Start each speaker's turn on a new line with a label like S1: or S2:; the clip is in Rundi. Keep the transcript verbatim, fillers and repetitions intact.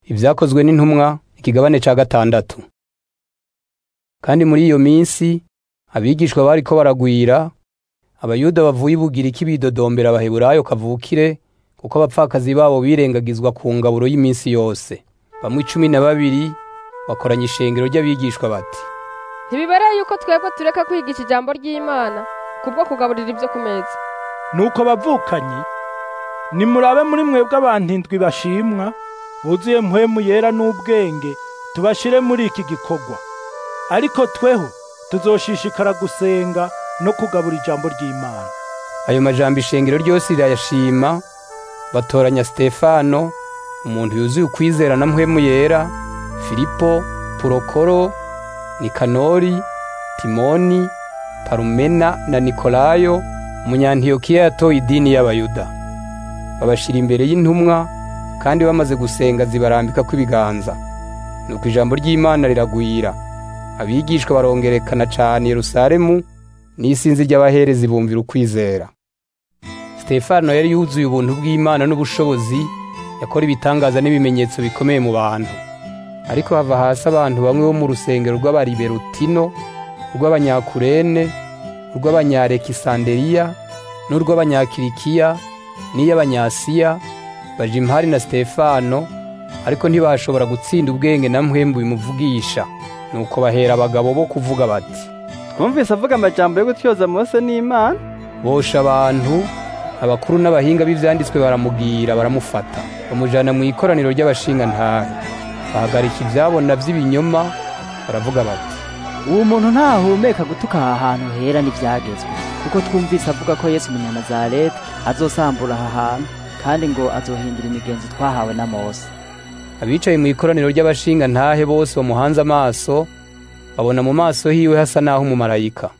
S1: Ibyakozwe n'intumwa ikigabane ca gatandatu. Kandi muri iyo minsi abigishwa bariko baragwira, abayuda bavuye ibugiriki bidodombera abaheburayo kavukire, kuko abapfakazi babo birengagizwa ku ngaburo y'iminsi yose. Bamwe cumi na babiri bakoranya ishengero ry'abigishwa bati:
S2: Ntibibereye yuko twebwe tureka kwigisha ijambo ry'Imana kubwo kugaburira ibyo ku meza.
S3: Nuko bavukanyi, nimurabe muri mwebwe abantu indwi bashimwa, buzuye mpwemu yera n'ubwenge, tubashire muri iki gikorwa. Ariko tweho tuzoshishikara gusenga no kugabura ijambo ry'Imana.
S1: Ayo majambo ishengero ryose rirayashima, batoranya Stefano, umuntu yuzuye ukwizera na mpwemu yera, Filipo, Purokoro, Nikanori, Timoni, Parumena na Nikolayo, umunyantiyokiya yatoye idini y'abayuda. Babashira imbere y'intumwa, kandi bamaze gusenga zibarambika kw'ibiganza. Nuko ijambo ry'Imana riragwira. Abigishwa barongerekana cane Yerusalemu, n'isinzi ry'abaherezi bumvira ukwizera. Stefano yari yuzuye ubuntu bw'Imana n'ubushobozi, yakora ibitangaza n'ibimenyetso bikomeye mu bantu. Ariko hava hasi abantu bamwe bo mu rusengero rw'abariberutino, urw'abanyakurene, urw'abanyarekisanderiya, n'urw'abanyakirikiya, n'iy'abanyasiya, baje impari na Stefano, ariko ntibashobora gutsinda ubwenge na mpwemu bimuvugisha. Nuko bahera abagabo bo kuvuga bati:
S4: Twumvise avuga amajambo yo gutyoza Mose n'Imana.
S1: Bosha abantu, abakuru n'abahinga b'ivyanditswe baramubwira, baramufata, bamujana mu ikoraniro ry'abashinga ntahe. Bahagarika ivyabona vy'ibinyoma, baravuga bati:
S5: Uwo muntu ntahumeka gutuka aha hantu hera n'ivyagezwe, kuko twumvise avuga ko Yesu Umunyanazareti azosambura aha hantu, kandi ngo azohindura imigenzo twahawe na Mose.
S1: Abicaye mu ikoraniro ry'abashinga ntahe bose bamuhanze amaso, babona mu maso hiwe hasa naho umumarayika.